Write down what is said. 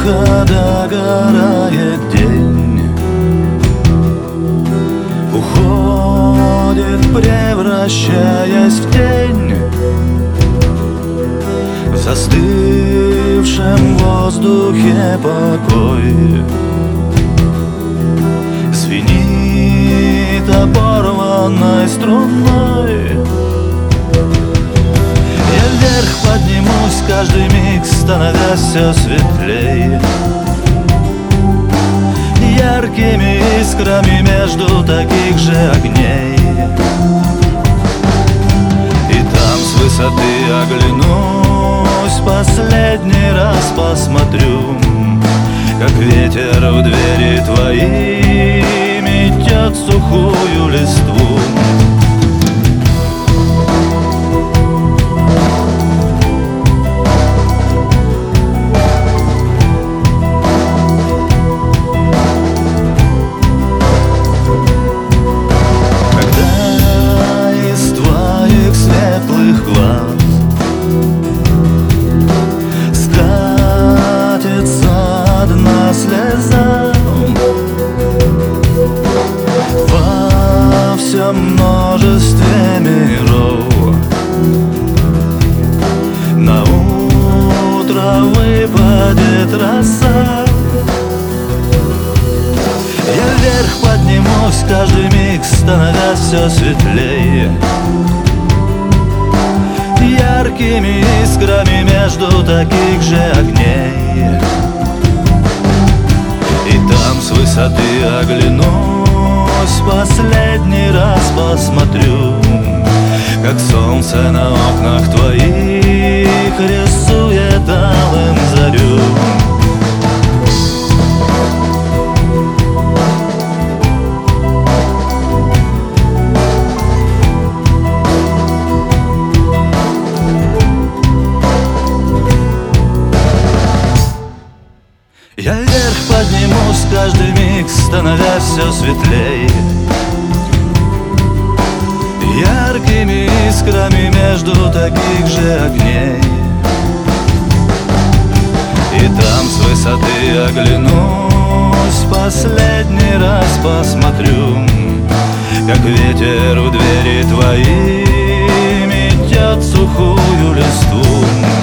тихо догорает день, уходит, превращаясь в тень. В застывшем воздухе покой звенит оборванной струной. Я вверх поднимусь каждый миг, становясь все светлей, яркими искрами между таких же огней. И там с высоты оглянусь, последний раз посмотрю, как ветер в двери твои метет сухую листву. Во множестве миров на утро выпадет роса. Я вверх поднимусь каждый миг, становясь все светлее, яркими искрами между таких же огней. И там с высоты оглянусь, последний раз посмотрю, как солнце на окнах твоих рисует алым зарю. Я вверх поднимусь каждый миг, становясь все светлей, яркими искрами между таких же огней. И там с высоты оглянусь, последний раз посмотрю, как ветер в двери твои метет сухую листву.